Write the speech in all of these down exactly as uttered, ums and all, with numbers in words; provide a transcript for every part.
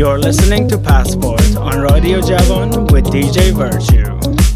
You're listening to Passport on Radio Javon with دی جی Virtue.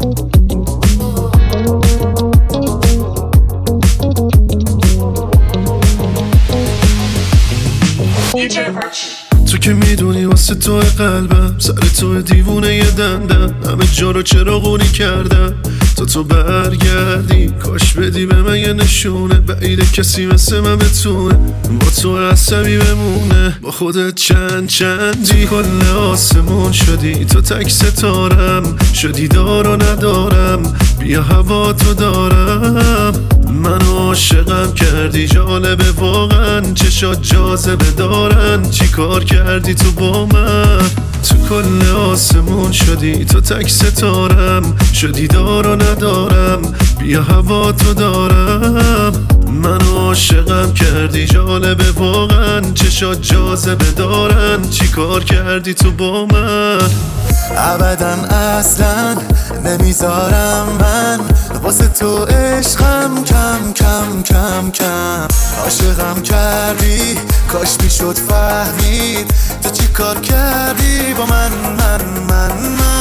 دی جی Virtue. تو که میدونی واسه تو قلبم سر تو دیوونه یه دندم همه جا رو چراغونی کردم تا تو برگردی کاش بدی به من یه نشونه بعیده کسی مثل من بتونه با تو عصبی بمونه با خودت چند چندی کل آسمون شدی تو تک ستارم شدی دار و ندارم بیا هوا تو دارم من عاشقم کردی جالبه واقعا چشات جاذبه دارن چی کار کردی تو با من تو کل آسمون شدی تو تک ستارم شدی دار و ندارم بیا هوا تو دارم من عاشقم کردی جالبه واقعا چشات جاذبه دارن چی کار کردی تو با من ابدا اصلا نمیذارم من واسه تو عشقم کم کم کم کم عاشقم کردی کاش میشد فهمید تو چی کار کردی با من من من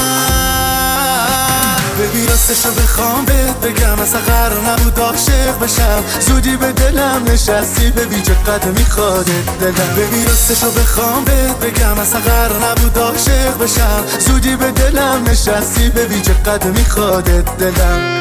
من ببین راستشو بخوام بهت بگم اصلا قرار نبود عاشق بشم زودی به دلم نشستی ببین چقدر میخوادت دلم ببین راستشو بخوام بهت بگم اصلا قرار نبود عاشق بشم زودی به دلم نشستی ببین چقدر میخوادت دلم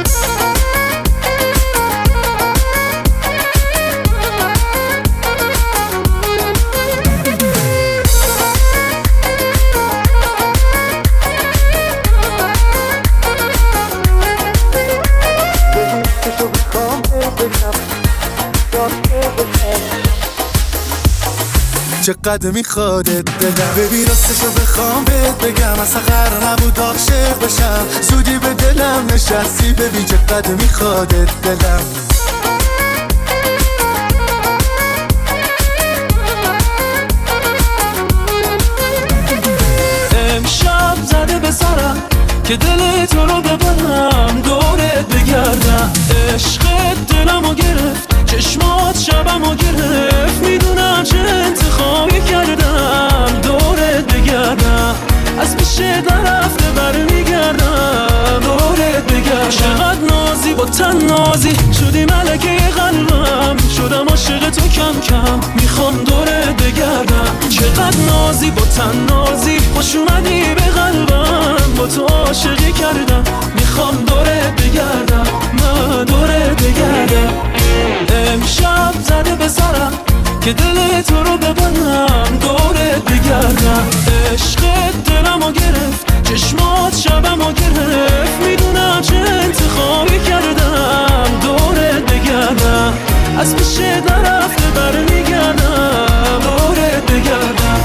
چقدر میخوادت دلم ببین راستشو بخوام بهت بگم اصلا قرار نبود عاشق بشم زودی به دلم نشستی ببین چقدر میخوادت دلم امشب زده به سرم که دل تو رو ببرم دورت بگردم عشقت دلمو گرفت چشمات شبمو گرفت میدونم چه انتخابی کردم دورت بگردم از پیشه نرفته برمیگردم دورت بگردم چقدر نازی با تن نازی شدی ملکه قلبم شدم عاشق تو کم کم میخوام دورت بگردم چقدر نازی با تن نازی خوش اومدی به قلبم با تو عاشقی کردم میخوام دورت بگردم من دورت بگردم امشب زده به سرم که دل تو رو ببرم دورت بگردم عشقت دلمو گرفت چشمات شبمو گرفت میدونم چه انتخابی کردم دورت بگردم از پیشه نرفته برمیگردم دورت بگردم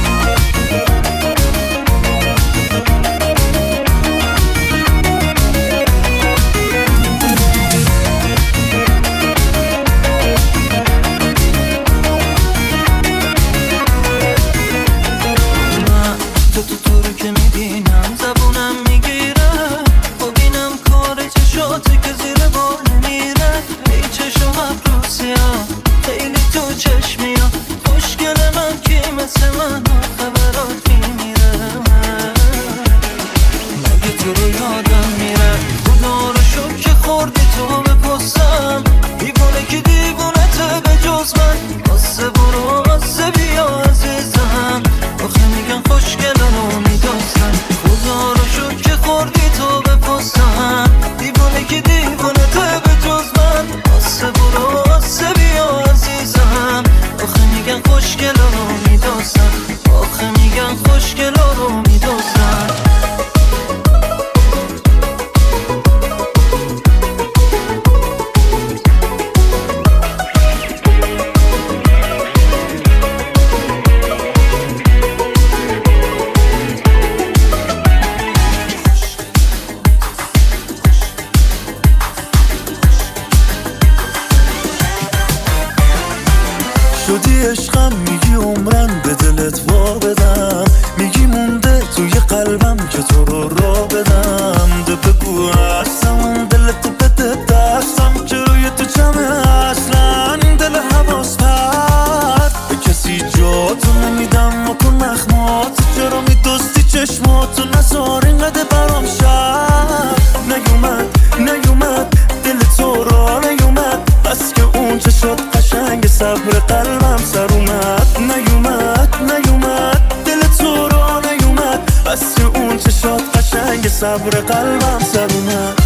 شدی عشقم میگی عمرن به دلت وا بدم میگی مونده توی قلبم که تو رو را بدم ده بگو هستم دلت بده دستم که روی تو جمعه اصلا دل حواس پرد به کسی جا تو نمیدم و کن نخمات جا صبر قلبم سر اومد.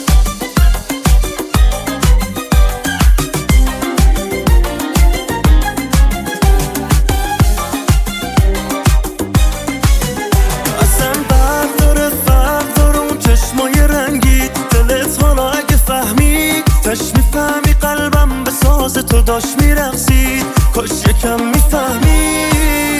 اصلا فرق داره فرق داره اون چشمای رنگی دلت حالا اگه فهمید تش میفهمی قلبم به ساز تو داشت میرقصید کاش یکم میفهمید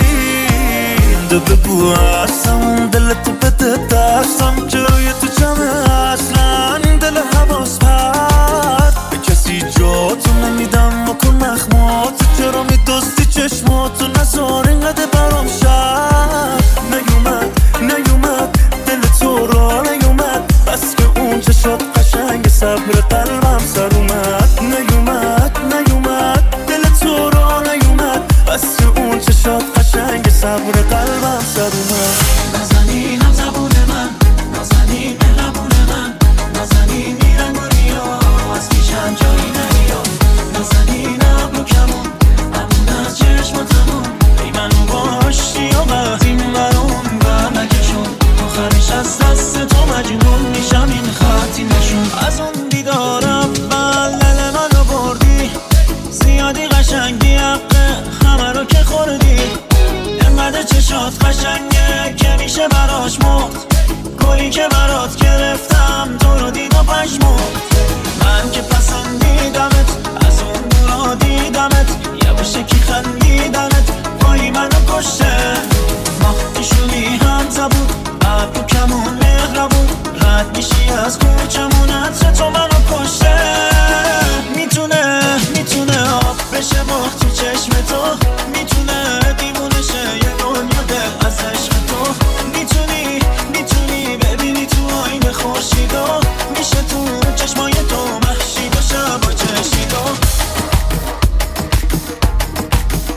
بگو اصلا دلتو بده دستم که روی تو جمعه اصلا دل حواس پرد به کسی جاتو نمیدم مکن نخماتو چرا میدستی چشماتو نزار اینقدر برام شد نیومد نیومد دل تو را نیومد بس که اون چشات قشنگ صبر قلبم سر اومد نیومد نیومد دل تو را نیومد بس که اون چشات قشنگ صبر قلبم سر اومد. نازنین هم زبون من نازنین مهربون من نازنین میرنگ و ریا از پیشم جایی نریا نازنین ابرو کمون امون از چشماتمون ای منو باشی و قهدیم برون بر نکشون آخرش از دست تو مجنون میشم این خطی نشون از اون دیدارم بلل منو بردی زیادی قشنگی حقه همه رو که خوردی انقدر چشات قشنگه که میشه براش مرد گلی که برات گرفتم تو رو دید و پشمرد من که پسندیدمت از اون دورا دیدمت یه باشه که خندیدمت پایی منو کشته ما پیشونی هم زبود ابرو کمون مهربون رد میشی از کوچمون عطر تو منو کشته میتونه میتونه آب بشه ماه تو چشم تو میتونه دیوونه شه یه دنیا دل از عشق تو میتونی میتونی ببینی تو آینه خورشیدو میشه تو چشمای تو محشید و شب و چشیدو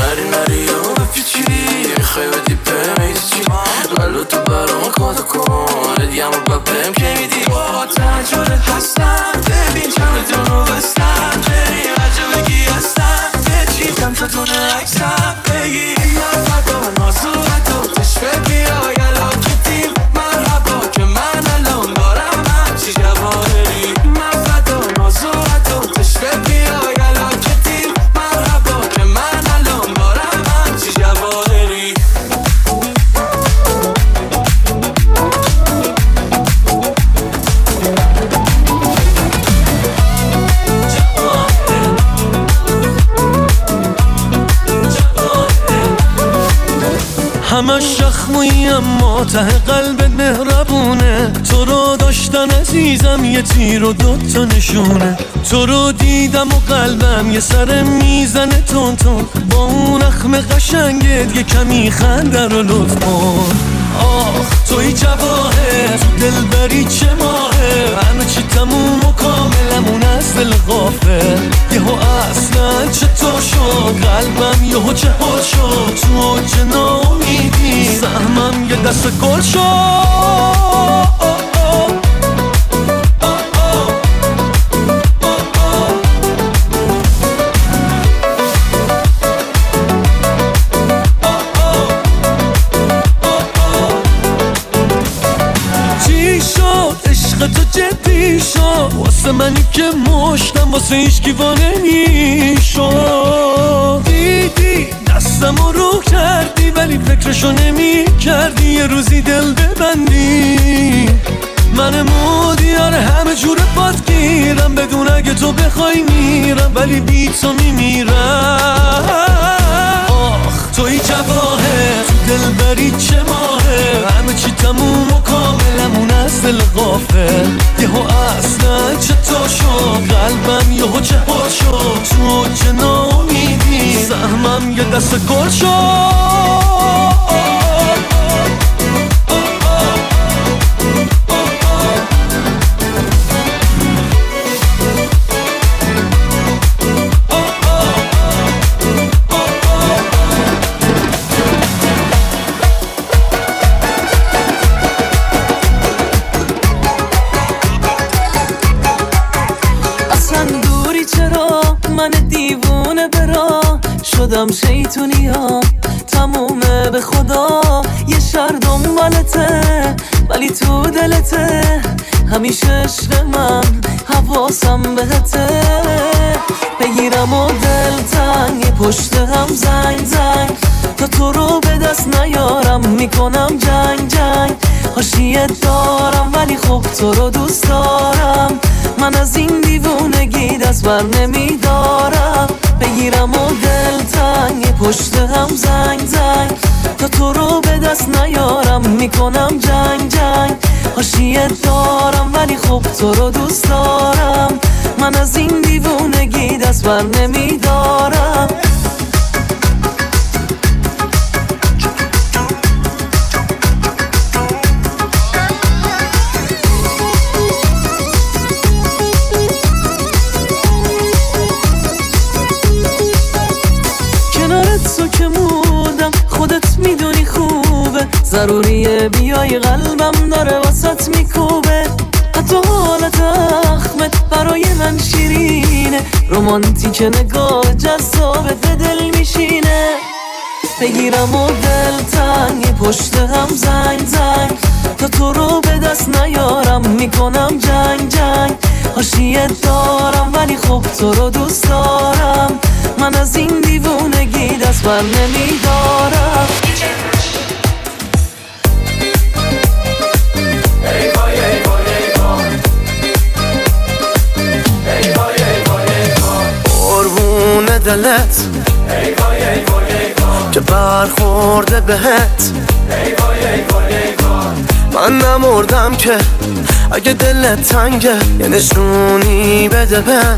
نری نری و بپیچی میخوای بدی به میدی چی قلب تو برام کادو کن ادیم و بپم که میدی با تجاره هستم ببین چمه دونو بستم بری عجب بگی هستم بچی کم تا دونه اکسم بگی مرحبا نازوهتو تشوه بیا یلا کتیم مرحبا که من الان دارم همچی جواهری مرحبا نازوهتو تشوه بیا یلا کتیم مرحبا که من الان دارم همچی جواهری همش شخمویی اما ته قلبت مهربونه تو رو داشتن عزیزم یه تیر و دوتا نشونه تو رو دیدم و قلبم یه سر میزنه تون تون با اون اخم قشنگت یه کمی خنده رو لطف کن آخ توی جواهر تو دل بری چه ماهه همه چی تموم و کاملمون از دل غافل یهو اصلا چطور شد قلبم یهو چه حال شد تو چه ناامیدی سهمم یه دست گل شد تو جدی شد واسه منی که مشتم واسه هیچ کیوانه میشد دیدی دستم رو کردی ولی فکرشو نمی کردی یه روزی دل ببندی من مودیار همه جور پات گیرم بدون اگه تو بخوای میرم ولی بی تو میمیرم آخ توی جواهر تو دل بری چه ماهه همه چی تموم و کاملمون از دل غافل یهو اصلا چطور شد قلبم یهو چه حال شد تو چه ناامیدی سهمم یه دست گل شد من دیوونه برا شدم شیطونیا تمومه به خدا یه شر دنبالته ولی تو دلته همیشه عشق من حواسم بهته بگیرم و دل تنگ پشت هم زنگ زنگ تا تو رو به دست نیارم میکنم جنگ جنگ حاشیت دارم ولی خب تو رو دوست دارم من از این دیوونگی دست بر نمیدارم بگیرم و دل تنگ پشت هم زنگ زنگ تا تو رو به دست نیارم میکنم جنگ جنگ حاشیت دارم ولی خب تو رو دوست دارم من از این دیوونگی دست بر نمیدارم خودت میدونی خوبه ضروریه بیای قلبم داره واسط میکوبه حتی حالت اخمت برای من شیرینه رومانتیک نگاه جذابه به دل میشینه بگیرم و دل تنگ پشت هم زنگ زنگ تا تو رو به دست نیارم میکنم جنگ جنگ حاشیت دارم ولی خب تو رو دوست دارم من از این دیوونگی دست بر نمیدارم قربون دلت که برخورده بهت من نمردم که اگه دلت تنگه یه نشونی بده بهم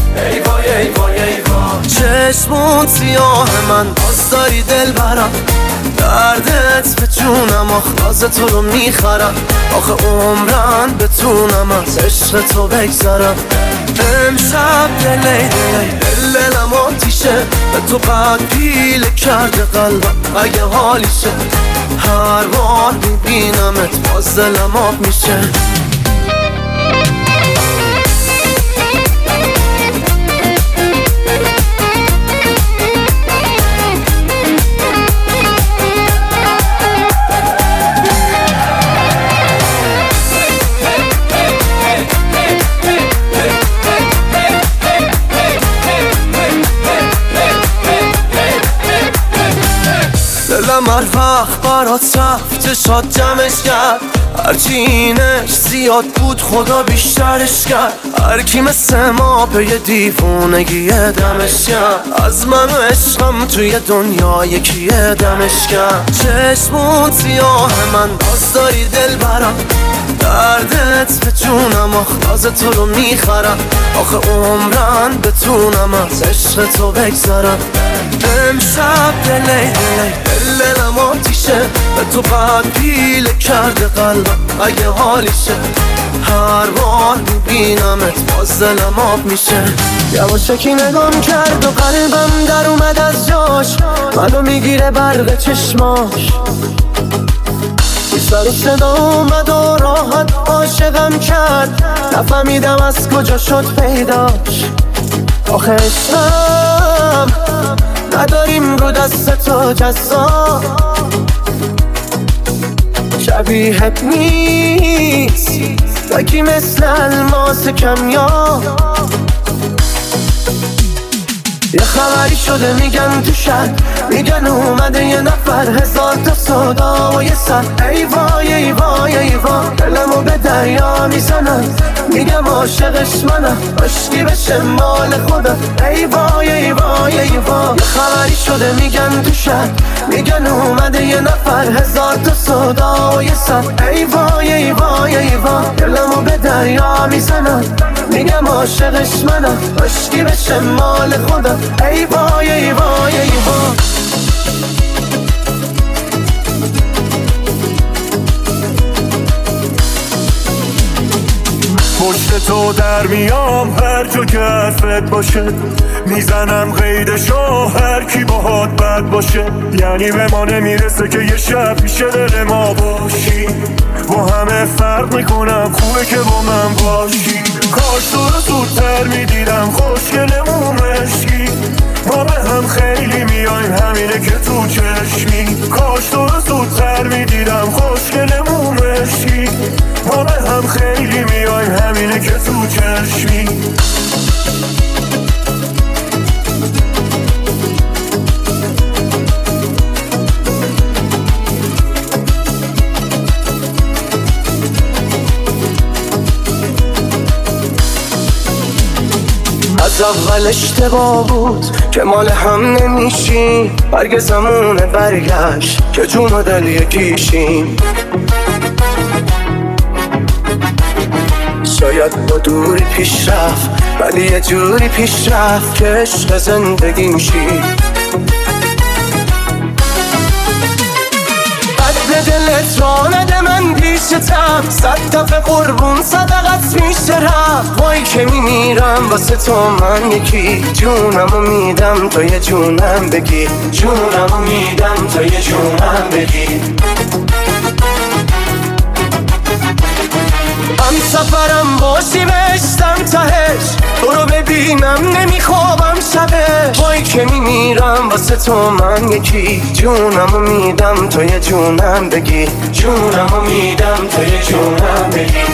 چشمون سیاه من باز داری دل برم دردت به جونم آخلاز تو رو میخرم آخه عمرن بتونم از عشق تو بگذرم امشب دلی دلی دل دلم آتیشه به تو قد پیله کرده قلبم اگه حالیشه هر بار میبینمت باز دلم آب میشه دلم هر وقت برات رفت شاد جمعش کرد هرچی اینش زیاد بود خدا بیشترش کرد هر کی مثل ما به یه دیوونگی دمش کرد از من و عشقم توی دنیا یکی دمش کرد چشمون سیاه من باز داری دل برم دردت به جونم آخ تو رو میخرم آخه عمرن بتونم از عشق تو بگذرم امشب دلی دلی دل دلم آتیشه به تو قد پیله کرده قلبم اگه حالیشه هر بار میبینمت باز دلم آب میشه یواشکی نگام کرد و قلبم در اومد از جاش منو میگیره برق چشماش سر و صدا اومد و راحت عاشقم کرد نفهمیدم از کجا شد پیداش آخه عشقم نداریم رو دست تو جزا شبیهت نیست یکی مثل الماس کمیاب یه خبری شده میگن تو شهر میگن اومده یه نفر هزار تا صدا و یه سر ای وای ای وای ای وای دلمو به دریا میزنم میگم عاشقش منم عشقی بشه مال خودم ای وای ای وای ای وای یه خبری شده میگن تو شهر میگن اومده یه نفر هزار تا صدا و یه سر ای وای ای وای ای وای دلمو به دریا میزنم میگم عاشقش منم عشقی بشه مال خودم ای وای ای وای ای وای پشت تو در میام هر جا که حرفت باشه میزنم قیدشو هر کی باهات بد باشه یعنی به ما نمیرسه که یه شب پیش دل ما باشی با همه فرق میکنم خوبه که با من باشی کاش تو رو زودتر میدیدم خوشگلمون عشقی ما به هم خیلی میایم همینه که تو چشمی کاش تو رو زودتر میدیدم خوشگلمون عشقی ما به هم خیلی میایم همینه که تو چشمی از اول اشتباه بود که مال هم نمیشیم برگ زمونه برگشت که جون و دل یکیشیم شاید با دوری پیش رفت ولی یه جوری پیش رفت که عشق زندگی میشی قد دلت را نده من پیشتم صد دفعه قربون صدقت میشه رفت وای که میمیرم واسه تو من یکی جونمو میدم تو یه جونم بگی جونمو میدم تو یه جونم بگی هم سفرم باشی بشتم تهش تو رو ببینم نمیخوابم شبه وای که میمیرم واسه تو من یکی جونمو میدم تو یه جونم بگی جونمو میدم تو یه جونم بگی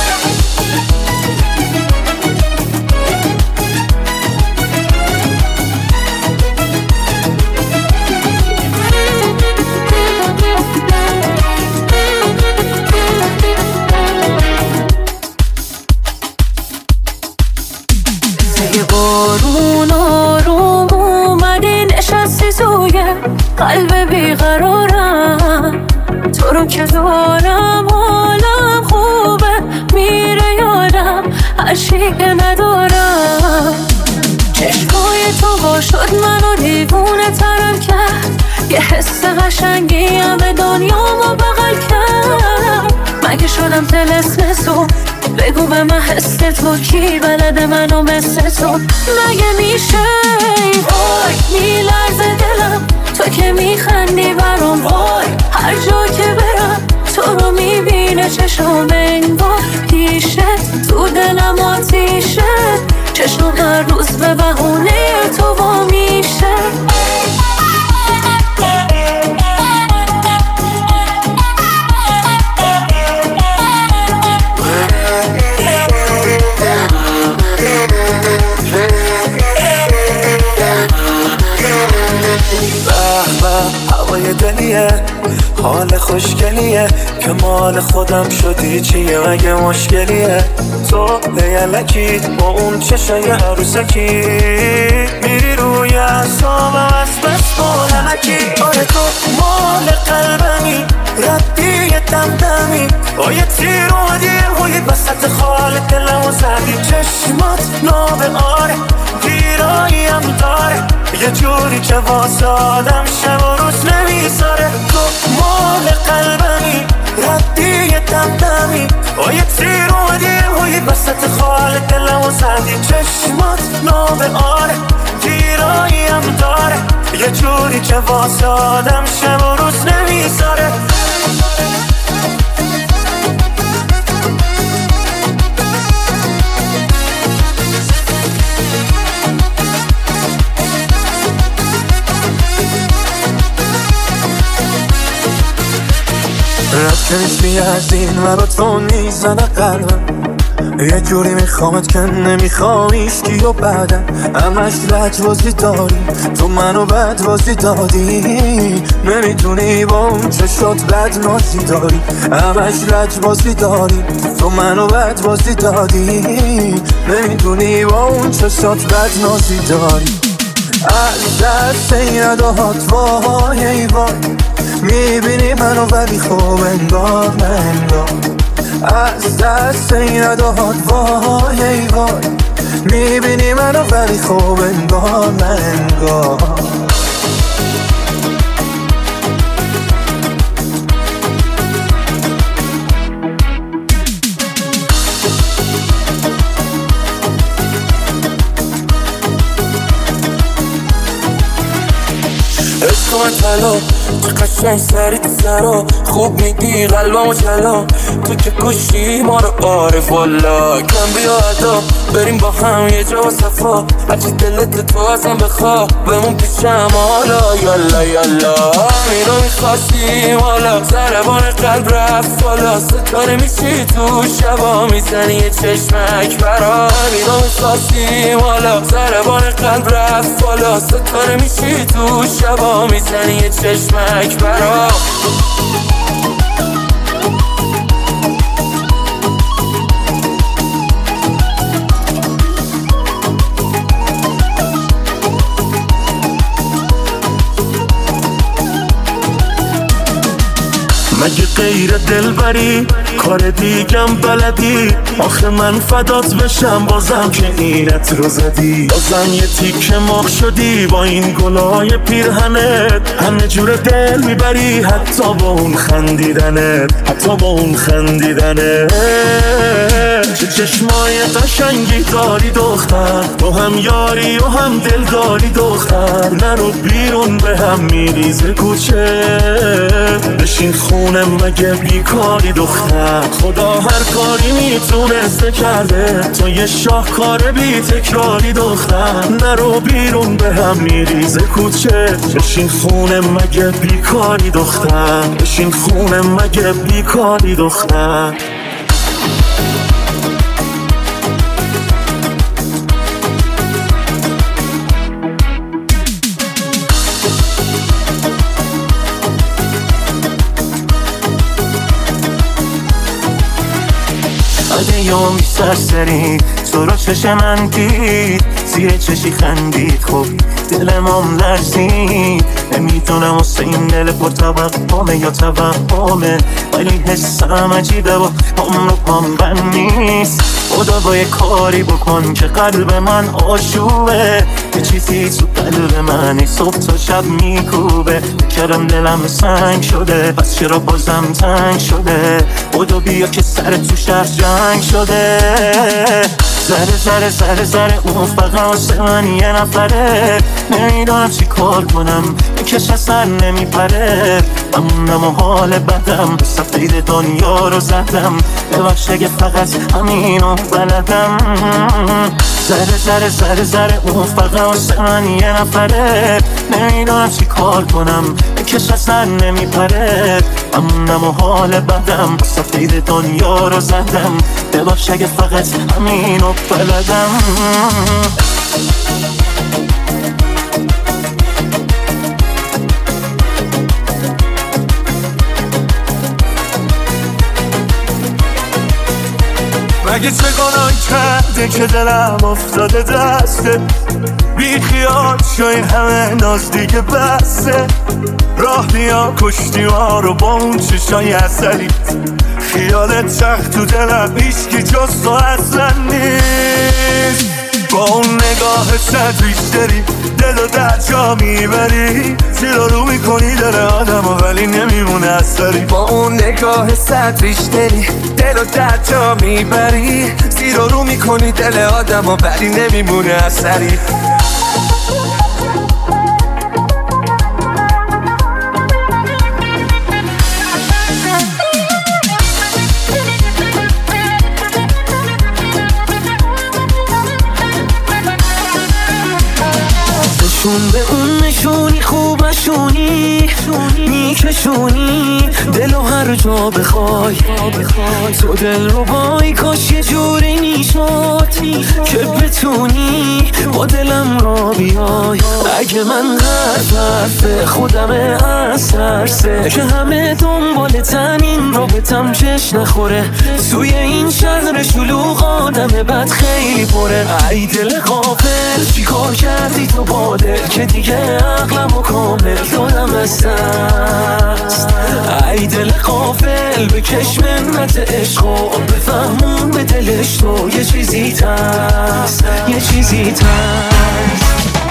بارون آروم اومدی نشستی توی قلب بیقرارم تو رو که دارم حالم خوبه میره یادم عشقی که ندارم چشمای تو با شد منو دیوونه ترم کرد یه حس قشنگی همه دنیامو بغل کرد مگه شدم طلسم تو بگو به من حس تو کی بلده منو مثل تو مگه میشه؟ وای میلرزه دلم تو که میخندی برام، وای هر جا که برم تو رو میبینه چشم انگار پیشه، تو دلم آتیشه، چشم هر روز به بهونه تو وا میشه. هوای دلیه حال خوشگلیه که مال خودم شدی چیه مگه مشکلیه؟ تو لیلکی با اون چشای عروسکی میری روی اعصابم از بس بولنکی. آره تو مال قلبمی ردی دمدمی با یه تیر اومدی روی وسط خال دلمو زدی. چشمات ناب آره گیراییم داره یه جوری که واسه آدم شب و روز نمیذاره. تو مال قلبمی ردی دمدمی با یه تیر اومدی روی وسط خال دلمو زدی. چشمات ناب آره گیراییم داره یه جوری که واسه آدم شب و روز نمیذاره. رد که نیستی از این مرا تو میزنه قلبم یه جوری میخوامت که نمیخوامیش کی و بعدم همش لجبازی داری تو منو بدبازی دادی نمیتونی با اون چشات بدنازی داری همش لجبازی داری تو منو بدبازی دادی نمیتونی با اون چشات بدنازی داری. از دست این اداهات وای ای وای میبینی منو ولی خوب انگار منگار. از دست این اداهات وای ای وای میبینی منو ولی خوب انگار منگار. عشق طلا که قشنگ سری تو سرا خوب میگی قلبمو جلا تو که کشی ما رو عارف والا کم بیا ادا بریم با هم یه جا صفا هرچی دلت تو ازم بخوا بمون پیشم حالا یالا یالا اینو میخواستیم حالا ضربان قلب رفت بالا ستاره میشی تو شبا میزنی یه چشمک برا اینو میخواستیم حالا ضربان قلب رفت بالا ستاره میشی تو شبا میزنی یه چشمک برا. مگه غیر دلبری کار دیگم بلدی آخه من فدات بشم بازم که اینت رو زدی بازم یه تیکه مرغ شدی با این گلای پیرهنت همه جور دل میبری حتی با اون خندیدنت حتی با اون خندیدنت. چه چشمای قشنگی داری دختر تو هم یاری و هم دل داری دختر نرو بیرون به هم میریزه کوچه بشین خونه مگه بیکاری دختر خدا هر کاری میتونسته کرده تو یه شاهکار بی تکراری دختر نرو بیرون به هم میریزه کوچه بشین خونه مگه بیکاری دختر بشین خونه مگه بیکاری دختر. اگه یا می سرسری تو رو چش من دید، زیر چشی خندید، خب دلمم لرزید. نمیدونم واسه این دل پر توهمه یا توهمه، ولی حسم عجیبه و هم رو پام بند نیست. خدا با یه کاری بکن که قلب من آشوبه، یه چیزی تو قلب من ای صبح تا شب میکوبه. کرم دلم سنگ شده، پس چرا بازم تنگ شده؟ خدا بیا که سر تو شهر جنگ شده. زره زره زره زره اون فقط واسه من یه نفره، نمیدونم چی کار کنم کش اصلا نمیپره. همونم و حال بدم، صفحه دنیا رو زدم، ببخش اگه فقط همینو بلدم. زره زره زره زره اون فقط واسه من یه نفره، نمیدونم چی کار کنم کش اصلا نمیپره. همونم و حال بدم، صفحه دنیا رو زدم، ببخش اگه فقط همینو بلدم. مگه چه گناه کرده که دلم افتاده دسته؟ بی خیال شو این همه ناز دیگه بسته. راه بیا کشتی ها رو با اون چشای عسلی، خیالت چخت تو دلم هیچکی جز تو اصلا نیست. با اون نگاه ست بیشتری دل و در جا میبری، زیر رو میکنی دل آدم و ولی نمیمونه اثری. با اون نگاه ست بیشتری دل و در جا میبری، زیر رو میکنی دل آدم و ولی نمیمونه اثری. نشون به اون نشونی خوبشونی میکشونی دلو هر جا بخوای، تو دل رو بای کاش یه جوری میشد که بتونی با دلم را بیای. اگه من حرف حرف خودمه از ترسه که همه دنبال تنین رابطم چش نخوره. توی این شهر شلوغ آدم بد خیلی پره. ای دل غافل چی کار کردی تو با دل که دیگه عقلمو کامل دادم از دست؟ ای دل غافل بکش منت عشق و بفهمون به دلش تو یه چیزی تست، یه چیزی تست.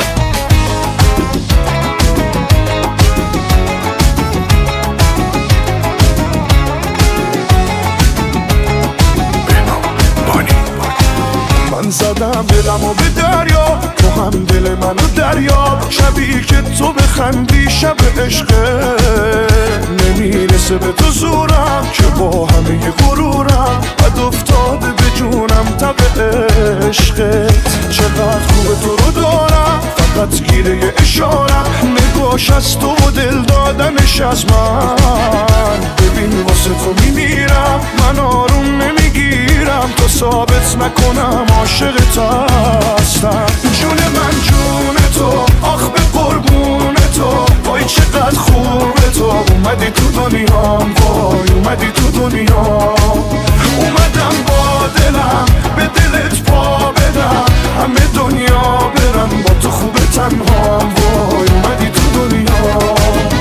من زدم دلمو به دریا، تو هم دل منو دریا. شبی که تو بخندی شب عشقه، نمیرسه به تو زورم که با همه غرورم بد افتاده به جونم تب عشقت. چقدر خوبه تو رو دارم، فقط گیره یه اشارم، نگاش از تو و دل دادنش از من. ببین واسه تو میمیرم، من آروم نمیگیرم تا ثابت نکنم عاشقت هستم. جون من جون تو، آخ به قربون تو، وای چقدر خوبه تو. اومدی تو دنیام، وای اومدی تو دنیا. اومدم با دلم به دلت پا بدم، همه دنیا برم با تو خوبه تنهام. وای اومدی تو دنیا.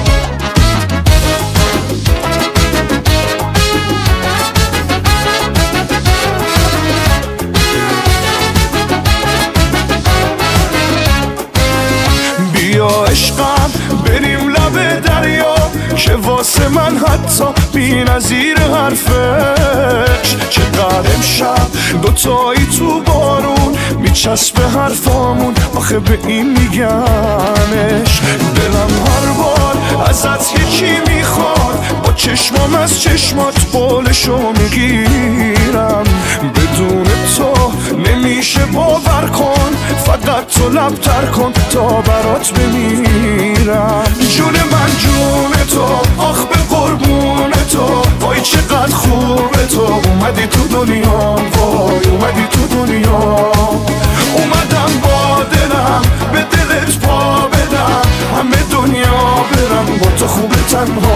بیا عشقم بریم لب دریا، که واسه من حتی بی نظیر حرفش. چقدر امشب دوتایی تو بارون میچسبه حرفامون، آخه به این میگمش. دلم هر بار ازت یکی میخواد، با چشمام از چشمات قولشو میگیرم. بدون تو نمیشه باور کن، فقط تو لب تر کن تا برات بمیرم. جون من جون تو، آخ به قربون تو، وای چقدر خوبه تو. اومدی تو دنیا، وای اومدی تو دنیا. اومدم با دلم به دلت پا بدم، همه دنیا برم با تو خوبه تنها.